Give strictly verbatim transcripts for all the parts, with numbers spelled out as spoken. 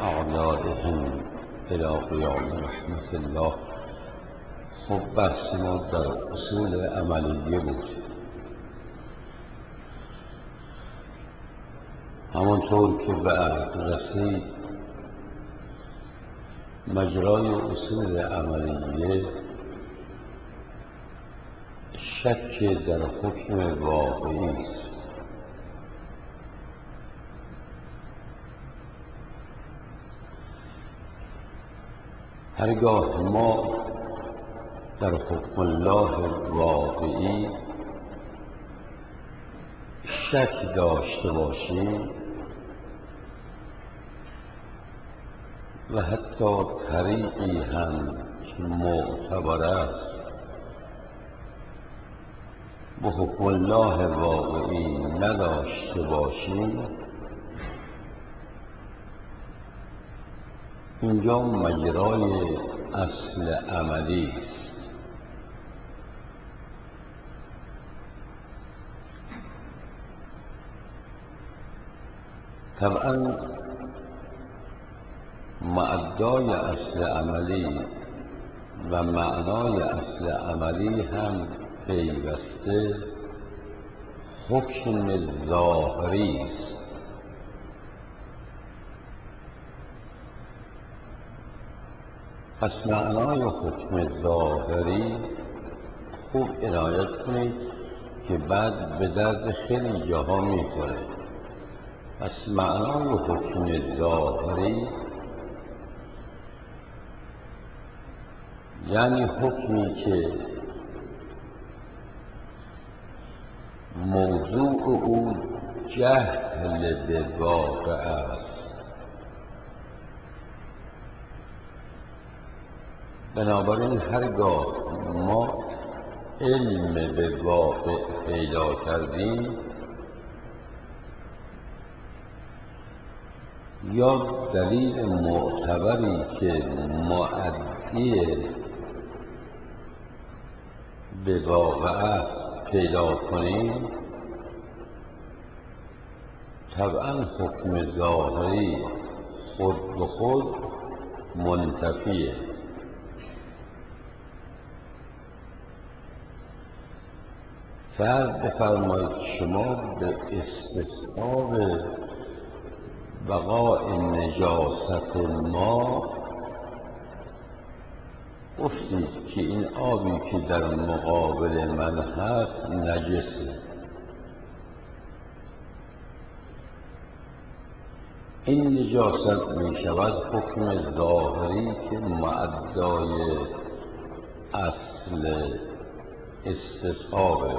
أعدائهم إلى قیام رحمت الله. خب بحث ما در اصول عملیه بود. همانطور که به عهد رسید مجرای اصول عملیه شک در حکم واقعی است. هرگاه ما در حکم الله واقعی شک داشته باشیم و حتی طریقی هم که معتبر است به حکم الله واقعی نداشته باشیم، اینجا مجرای اصل عملی است. طبعا معدای اصل عملی و معنای اصل عملی هم پیوسته حکم ظاهری است. پس معنای حکم ظاهری خوب عنایت کنید که بعد به درد خیلی جاها میخوره. پس معنای حکم ظاهری یعنی حکمی که موضوع او جهل به واقع است. بنابراین هرگاه ما علم به واقع پیدا کردیم یا دلیل معتبری که مؤدی به واقع است پیدا کنیم، طبعا حکم ظاهری خود به خود منتفیه. فرض بفرمایید شما به استصحاب بقاء نجاست ما گفتید که این آبی که در مقابل من هست نجسه. این نجاست می شود حکم ظاهری که معدای اصل استصحابه.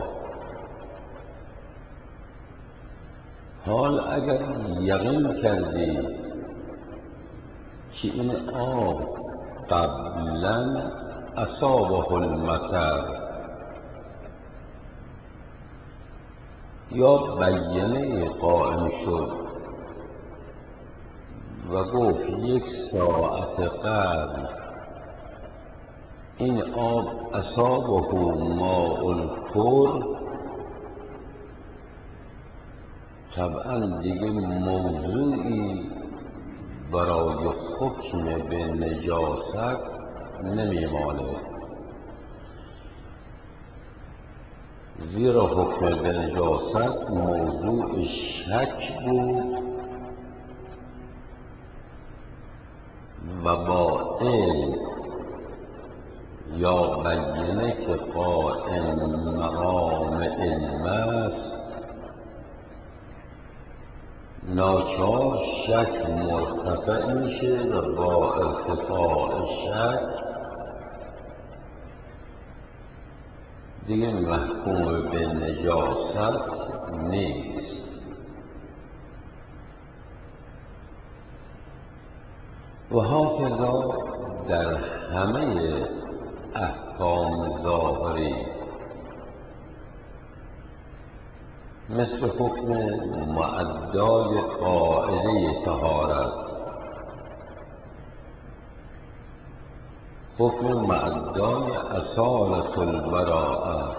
حال اگر یقین کردی که این آب قبلا اصابه المطر یا بیانه قائم شد و گفت یک ساعت قبل این آب اصابه ماء الکر، طبعا دیگه موضوعی برای حکم به نجاست نمیمانه، زیرا حکم به نجاست موضوع شک بود و با علم یا بیانه که قائم مقام علم است ناچار شک مرتفع میشه و با ارتفاع شک دیگه محکوم به نجاست نیست. و هاکذا در همه احکام ظاهری مثل حکم معدای قاعده طهارت، حکم معدای اصالة البراءة،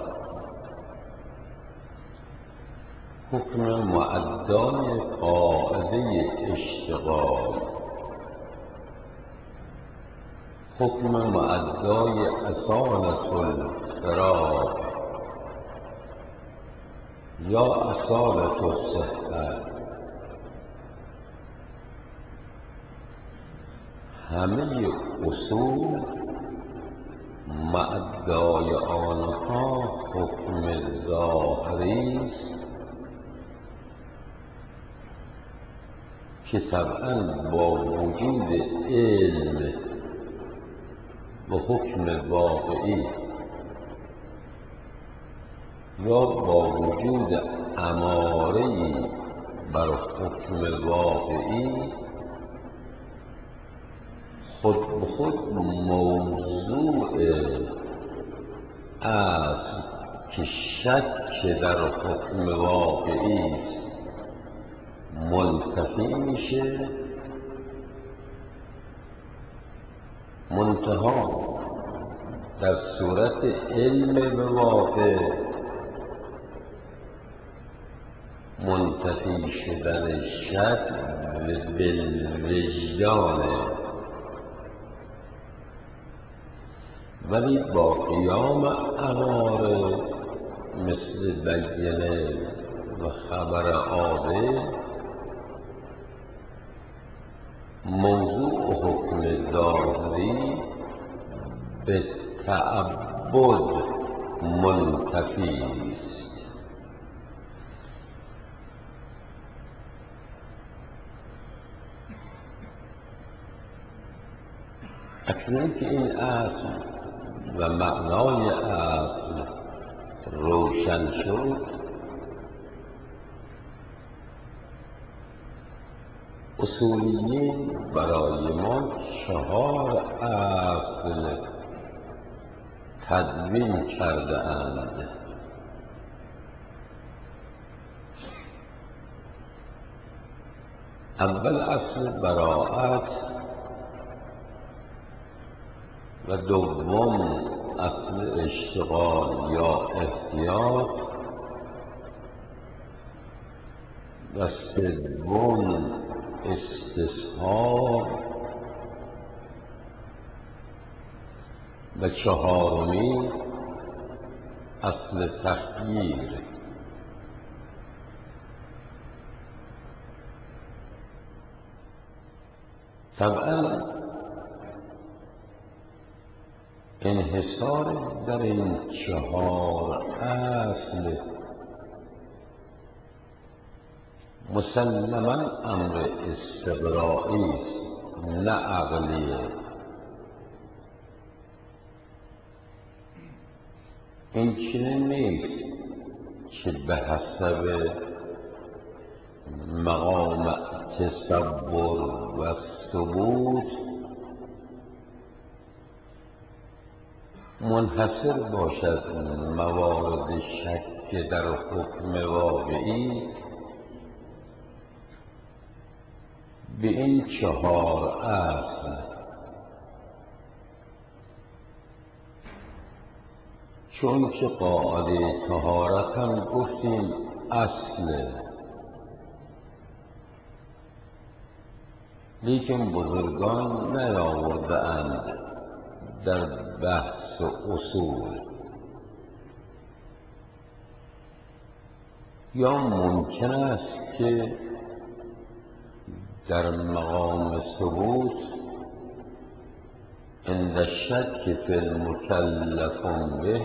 حکم معدای قاعده اشتغال حکم معدای اصالة الفراق یا اصالة الصحة، همه اصول معدای آنها حکم ظاهری است که طبعا با وجود علم و حکم واقعی یا با وجود اماره‌ای بر حکم واقعی خود به خود موضوع اصل که شک در حکم واقعی است منتفی میشه، منتها در صورت علم به واقع منتفی شدن شک بالوجدانه، ولی با قیام اماره مثل بینه و خبر عاده موضوع حکم ظاهری به تعبد منتفی است. اکنون که این اصل و معنای اصل روشن شد، اصولیین برای ما چهار اصل تدوین کرده اند. اول اصل براءت و دوم اصل اشتغال یا احتیاط و سوم استصحاب و چهارمی اصل تخییر. طبعا انحصار در این چهار اصل مسلماً امر استقرائی است نه عقلیه. این چنین نیست که به حسب مقام تصور و ثبوت منحصر باشد موارد شک در حکم واقعی به این چهار اصل، چون که قاعده طهارت هم گفتیم اصله، لیکن بزرگان نیاورده اند در بحث و اصول، یا ممکن است که در مقام ثبوت عند شک فی المکلف به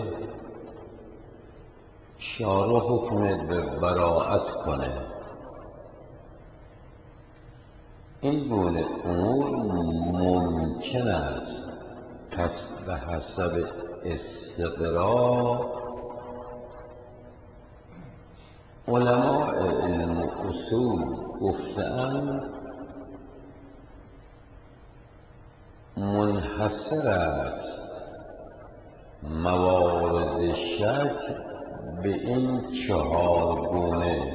شارع حکم به براءت کنه. این گونه امور ممکن است، پس به حسب استقراء علماء علم اصول گفتند منحصر است موارد شک به این چهار گونه،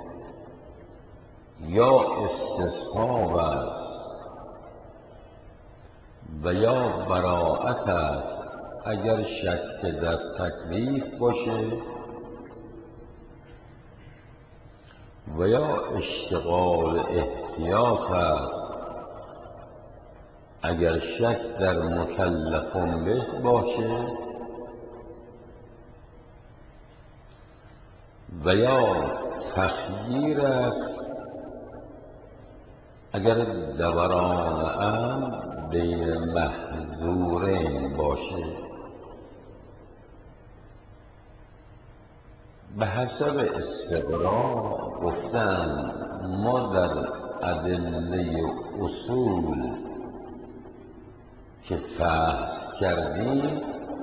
یا استصحاب است و یا براءت است اگر شک در تکلیف باشه، و یا اشتغال احتیاط است اگر شک در مکلفم به باشه و یا تخییر است اگر دوران امر بین محظورین باشه. به حسب استقراء گفتن ما در ادله اصول که بحث کردیم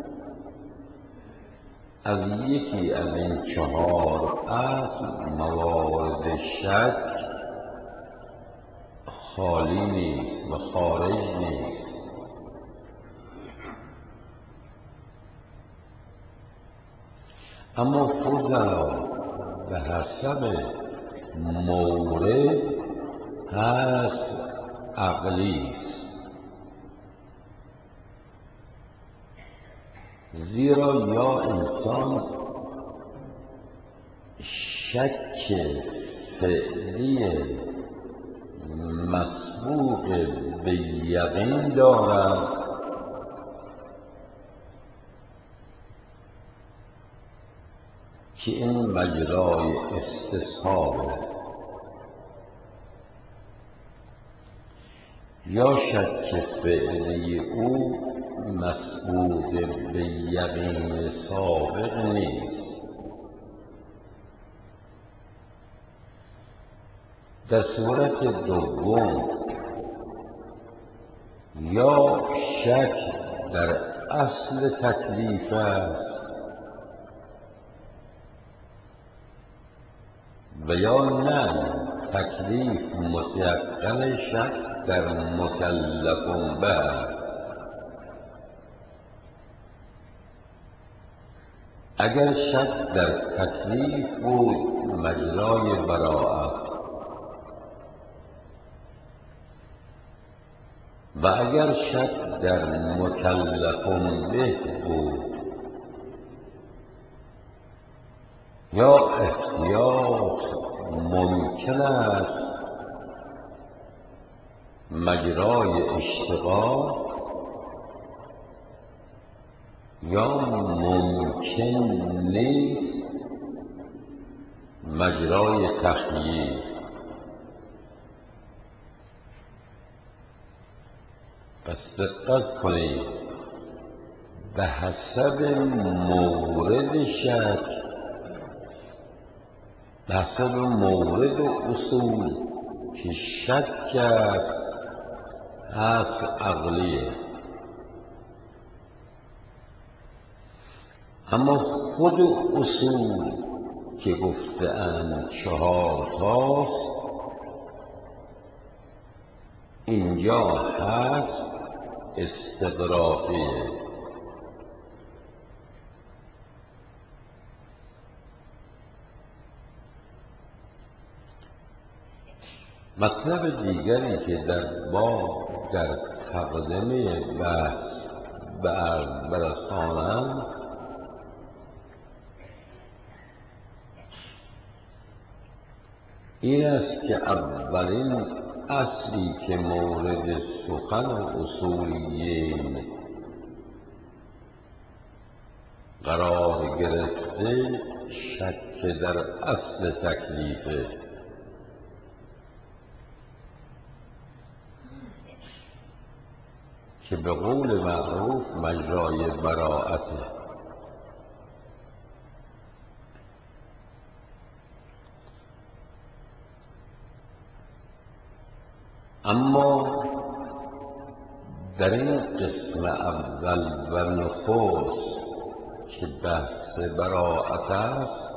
از یکی از این چهار اصل موارد شک خالی نیست و خارج نیست. اما فضلا به حسب مورد هست عقلی است، زیرا یا انسان شک فعلی مسبوق به یقین دارد که این مجرای استصحابه، یا شک فعلی او مسبوق به یقین سابق نیست. در صورت دوم یا شک در اصل تکلیف است و یا نه تکلیف متیقن شک در مکلف به است. اگر شک در تکلیف بود مجرای براءت و اگر شک در مکلف به بود یا احتیاط ممکن است مجرای اشتباه یا ممکن نیست مجرای تخییر. پس دقت کنید، به حسب مورد شک، به حسب مورد اصول که شک است هست عقلیه. اما خود اصول که گفته‌اند چهار تاست اینجا هست استقراقیه. مطلب دیگری که در باب در تقدمه بحث برسانم این است که اولین اصلی که مورد سخن اصولیین قرار گرفته شک در اصل تکلیفه که به قول معروف مجرای براءته. اما در این قسم اول و نخست که بحث براءت است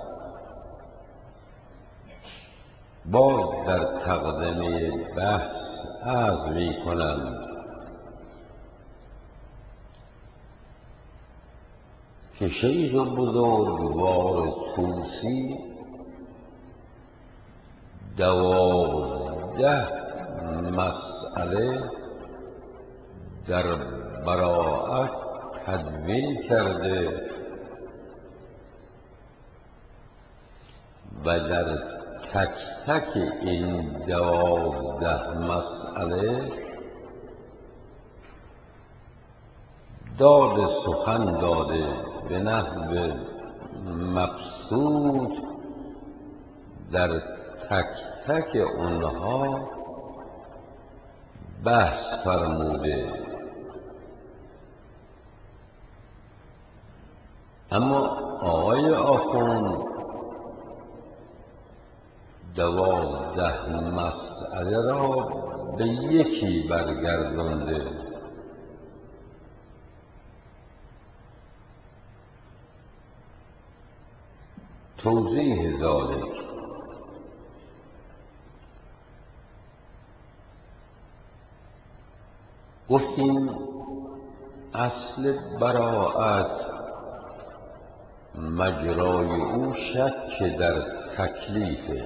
باز در تقدمه بحث عرض می کنم که شیخ بزرگوار طوسی دوازده مسئله در براءت تدوین کرده و در تک تک این دوازده مسئله داد سخن داده به نحو مبسوط در تک تک اونها بحث فرموده. اما آقای آخوند دوازده مسئله را به یکی برگردانده. توضیح ذالک: گفتیم اصل براءت مجرای او شک در تکلیفه.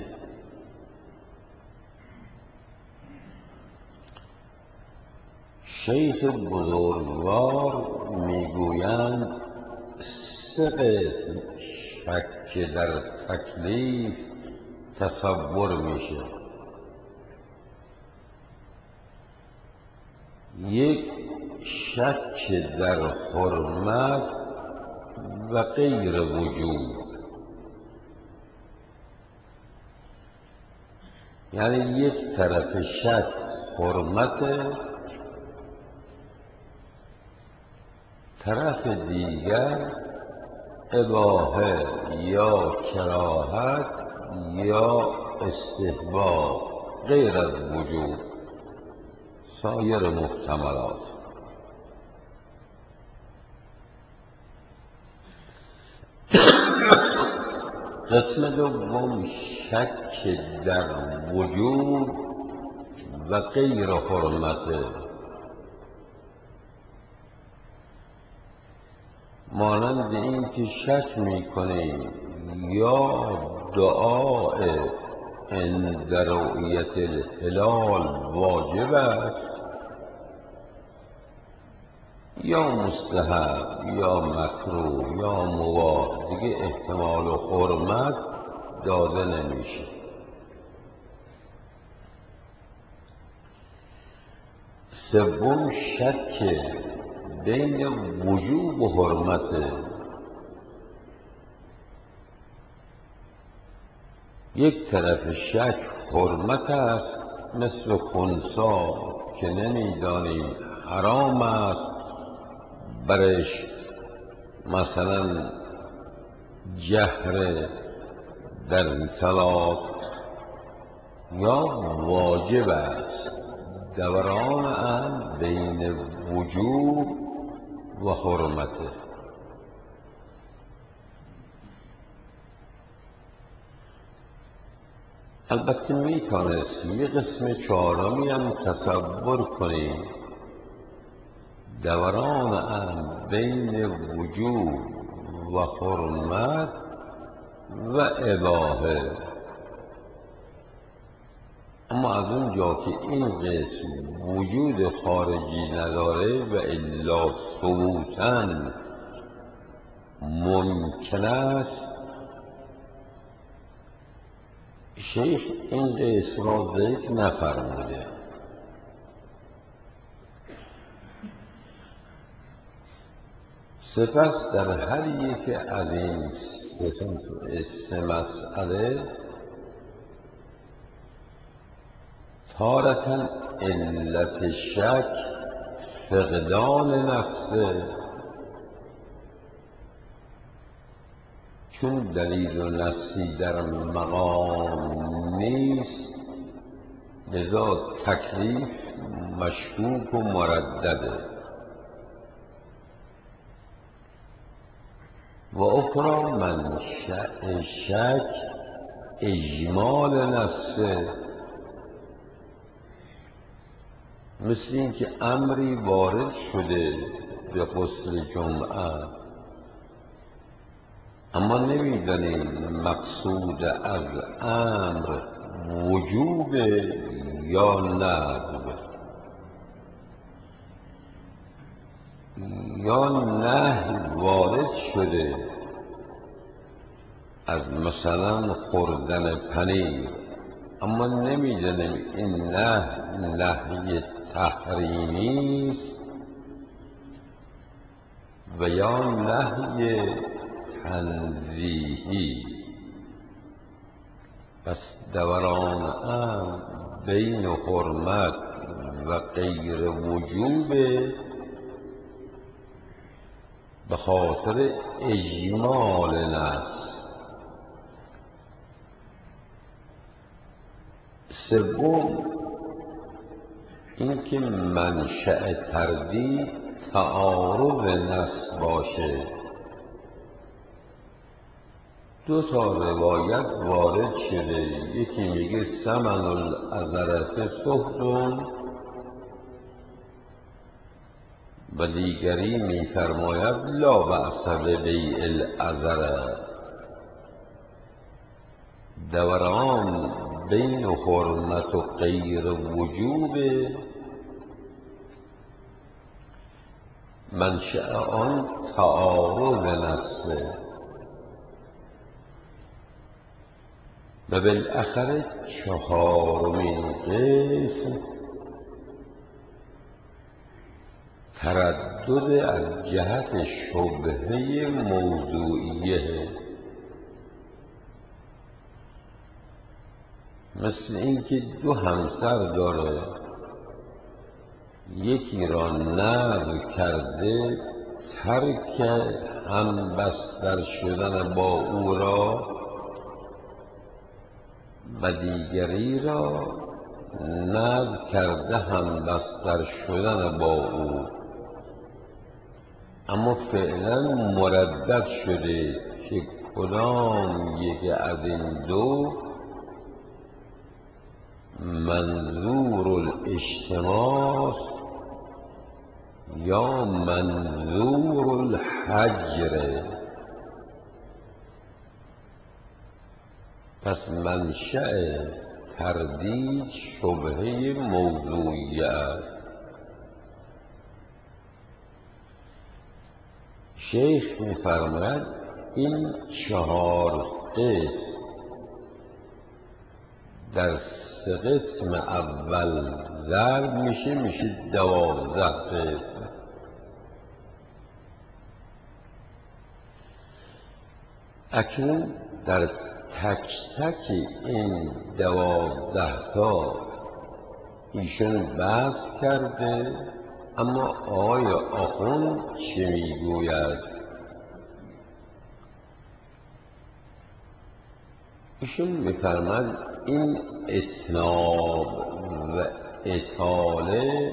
شیخ بزرگوار میگویند سه قسم شک در تکلیف تصور میشه. یک، شک در حرمت و غیر وجود، یعنی یک طرف شک حرمت، طرف دیگر اباحه یا کراهت یا استحباب غیر از وجود، سایر محتملات. قسم دوم شک در وجود و غیر حرمته، مانند این که شک میکنیم یا دعای عند رؤیت الهلال واجب است یا مستحب یا مکروه یا مباح، دیگه احتمال و حرمت داده نمیشه. سوم شک بین وجوب و حرمته، یک طرف شک حرمت است مثل خنثی که نمیدانیم حرام است برش مثلا جهر در طلاق، یا واجب است دوران امر بین وجوب و حرمته. البته میتونست یه قسم چهارمی هم تصور کنیم، دوران امر بین وجوب و حرمت و اباحه، اما از اونجا که این قسم وجود خارجی نداره و الا ثبوتاً ممکن است، شیخ این قسم را ذکر نفرموده. سپس در هر یک از این سه مسئله تارة علت شک فقدان نصه، چون دلیل و نصی در مقام نیست لذا تکلیف مشکوک و مردده. و اخرى من شک اجمال نصه، مثل این که امری وارد شده به غسل جمعه اما نمیدانیم مقصود از امر وجوب یا ندب، یا نهی وارد شده از مثلا خوردن پنیر اما نمیدانیم این نه نهی تحریمی است و یا نهی تنزیهی. پس دوران امر بین حرمت و غیر وجوب به خاطر اجمال نص. سوم اینکه منشأ تردید تعارض نص باشه. دو تا روایت وارد شده، یکی میگه ثمن العذرة سهل و دیگری میفرماید لا بأس ببیع العذرة. دوران بین حرمت و غیر وجوب منشأ آن تعارض نصه و بالاخره چهارمین قسم تردد از جهت شبهه موضوعیه. مثل اینکه دو همسر داره، یکی را نذر کرده ترک هم بستر شدن با او را و دیگری را نذر کرده هم بستر شدن با او، اما فعلا مردد شده که کدام یکی از این دو منظور الاجتماع یا منظور الحجر. پس منشأ تردید شبهه موضوعی است. شیخ می‌فرماید این چهار قسم در سه قسم اول ضرب میشه میشه دوازده قسم. اکنون در تک تک این دوازده تا ایشون بحث کرده، اما آقای آخوند چه میگوید؟ ایشون میفرماید این اتناب و اطاله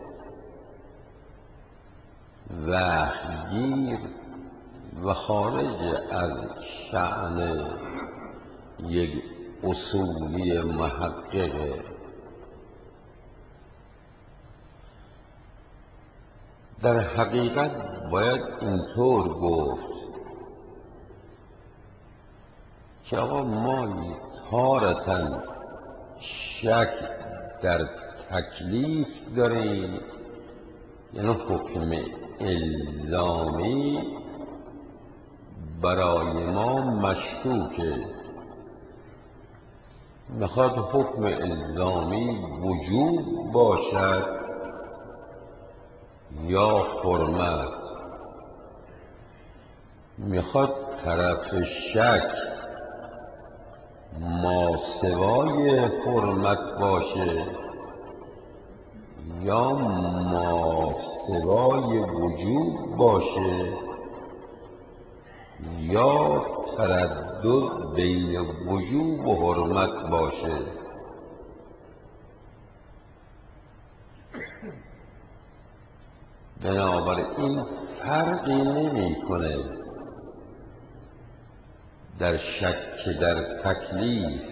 وحیگیر و خارج از شأن یک اصولی محققه. در حقیقت باید اینطور گفت که آقا ما تارةً شک در تکلیف داریم، یعنی حکم الزامی برای ما مشکوکه، میخواد حکم الزامی وجوب باشد یا حرمت، میخواد طرف شک ماسوای حرمت باشه یا ماسوای وجوب باشه یا تردد بین وجوب و حرمت باشه. بنابراین فرقی نمی‌کنه در شک در تکلیف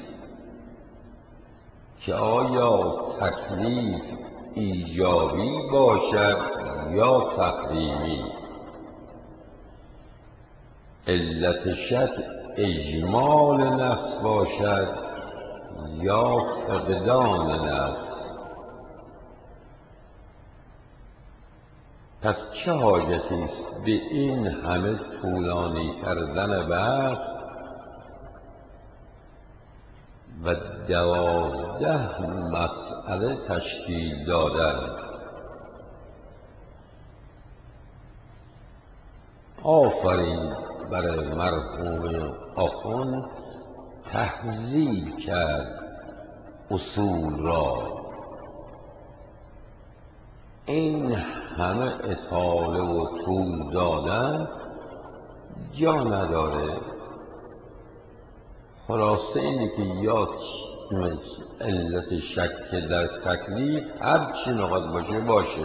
که آیا تکلیف ایجابی باشد یا تحریمی. علت شک اجمال نص باشد یا فقدان نص. پس چه حاجتی است به این همه طولانی کردن بحث و دوازده مسئله تشکیل دادن؟ آفرین بر مرحوم آخوند تهذیب کرد اصول را. این همه اطاله و طول دادن جا نداره. خلاصه اینه که یا علت شک در تکلیف هر چی میخواد باشه باشه،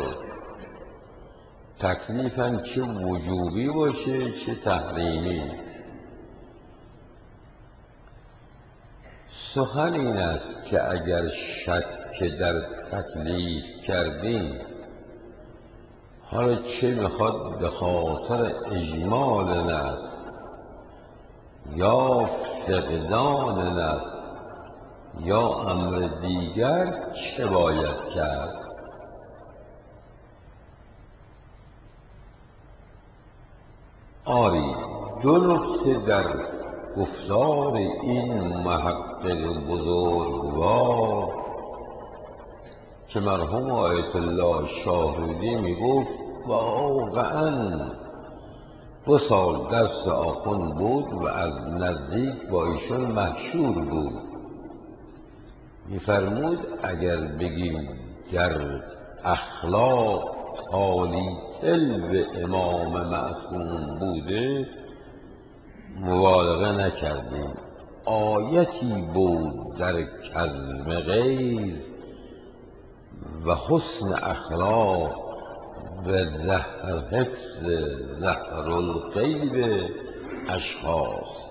تکلیف هم چه وجوبی باشه چه تحریمی. سخن این است که اگر شک در تکلیف کردیم، حالا چه میخواد به خاطر اجمال نفس یا فقدان نفس یا امر دیگر، چه باید کرد؟ آری دو نکته در گفتار این محقق بزرگوار که مرحوم آیت الله شاهرودی میگفت واقعا دو سال درس آخوند بود و از نزدیک با ایشون مشهور بود. میفرمود اگر بگیم در اخلاق حالی تل به امام معصوم بوده مبالغه نکردیم. آیتی بود در کظم غیظ و حسن اخلاق و زهر حفظ زهر الغیب اشخاص.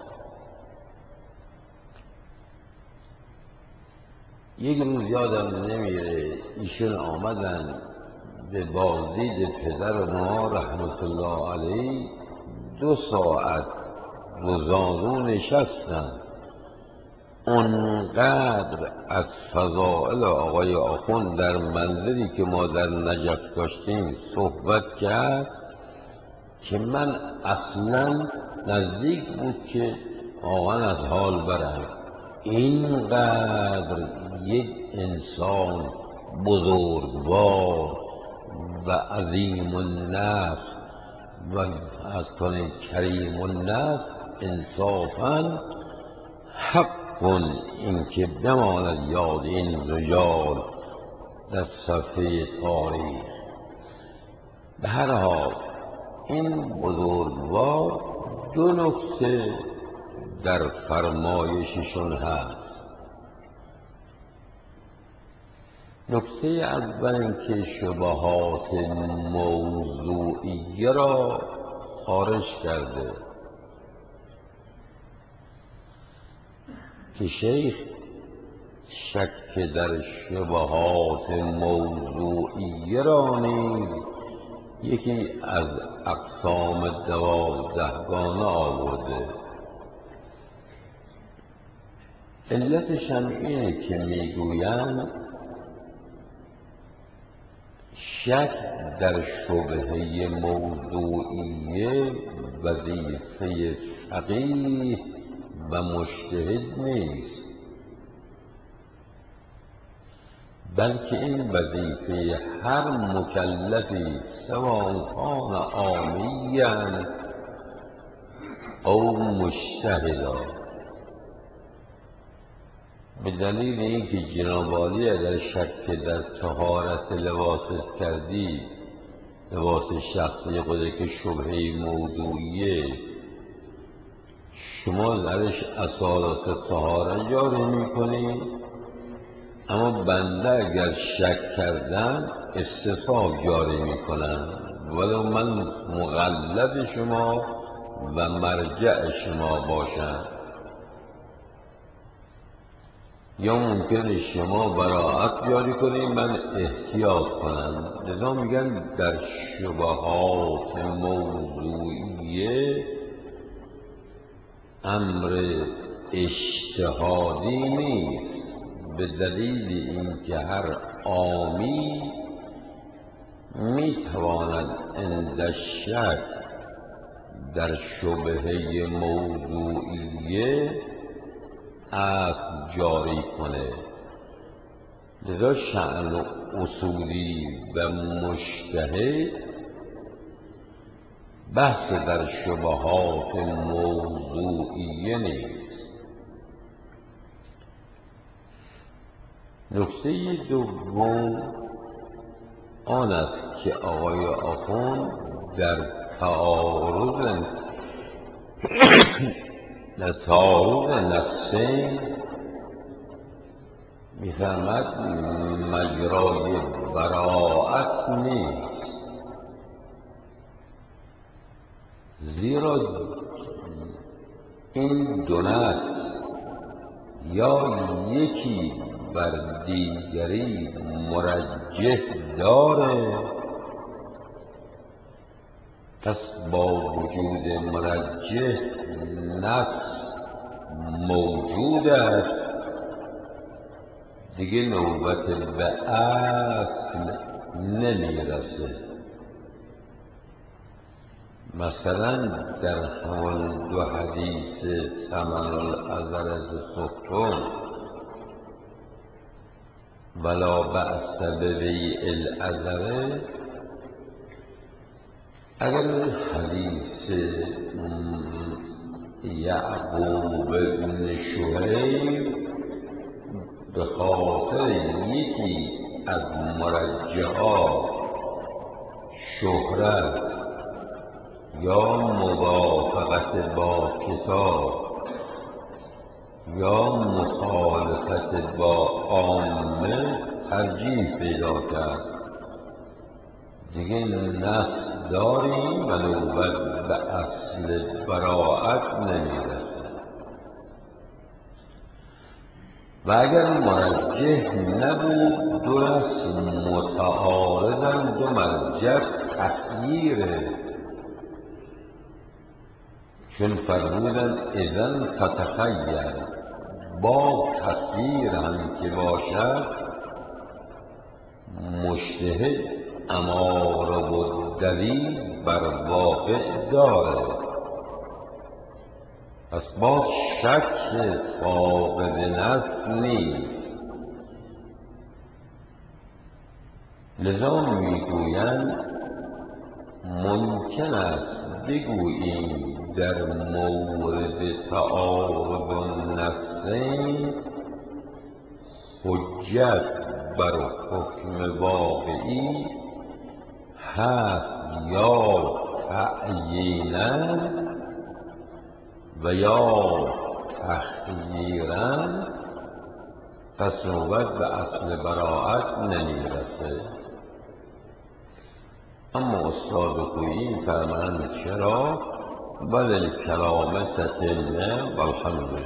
یک روز یادم نمیره ایشون آمدن به بازدید پدر ما رحمت الله علیه، دو ساعت روزانو نشستن. اونقدر از فضائل آقای آخوند در منزلی که ما در نجف داشتیم صحبت کرد که من اصلا نزدیک بود که واقعا از حال برم. اینقدر یک انسان بزرگوار و عظیم النفس و از کنه کریم النفس انصافا حق این که بماند یاد این رجال در صفحه تاریخ. به هر حال این بزرگوار دو نکته در فرمایششون هست. نکته اول اینکه شبهات موضوعیه را خارج کرده که شیخ شک در شبهات موضوعیه را نیز یکی از اقسام دوازدهگانه آورده. علتش هم اینه که میگویند شک در شبهه موضوعیه وظیفه فقیه و مجتهد نیست، بلکه این وظیفه هر مکلفی سواء کان عامیا او مجتهدا. به دلیل اینکه جناب عالی اگر شک در طهارت لباست کردی، لباس شخصی خود که شبهه موضوعیه، شما درش اصالت طهارت جاری میکنی، اما بنده اگر شک کردم استصحاب جاری میکنم ولو من مقلد شما و مرجع شما باشم. یا ممکنه شما براءت جاری کنید من احتیاط کنم. لذا میگن در شبهات موضوعیه امر اجتهادی نیست، به دلیل اینکه هر عامی میتواند عند شک در شبهه موضوعیه اصل جاری کنه. لذا شأن اصولی و مجتهد بحث در شبهات موضوعیه نیست. نکته دوم آن است که آقای آخوند در تعارض در تعارض نصین می‌فرماید مجرای براءت نیست، زیرا این دو نص یا یکی بر دیگری مرجح داره، پس با وجود مرجح نص موجود است، دیگه نوبت به اصل نمیرسه. مثلا در همان دو حدیث ثمن العذرة سکون ولا بأس ببیع العذرة، اگر حدیث یعقوب بن شهیب به خاطر یکی از مرجحات شهرت یا موافقت با کتاب یا مخالفت با عامه ترجیح پیدا کرد، دیگه نص داریم و نوبت به اصل براءت نمیرسه. و اگر مرجح نبود، دو نص متعارضند و مرجح تخییره، چون فرمودن اذن فتخیر، باز تخییر هم که باشد مجتهد اماره و دلیل بر واقع داره، پس باز شک فاقد نص نیست. لذا میگویند ممکن است بگوییم در مورد تعارض النصین حجت بر حکم واقعی هست یا تعیینا و یا تخییرا، پس نوبت به اصل براءت نمیرسه. اما استاد خویی فرمانند چرا؟ بل الکلام تتمه والحمد لله.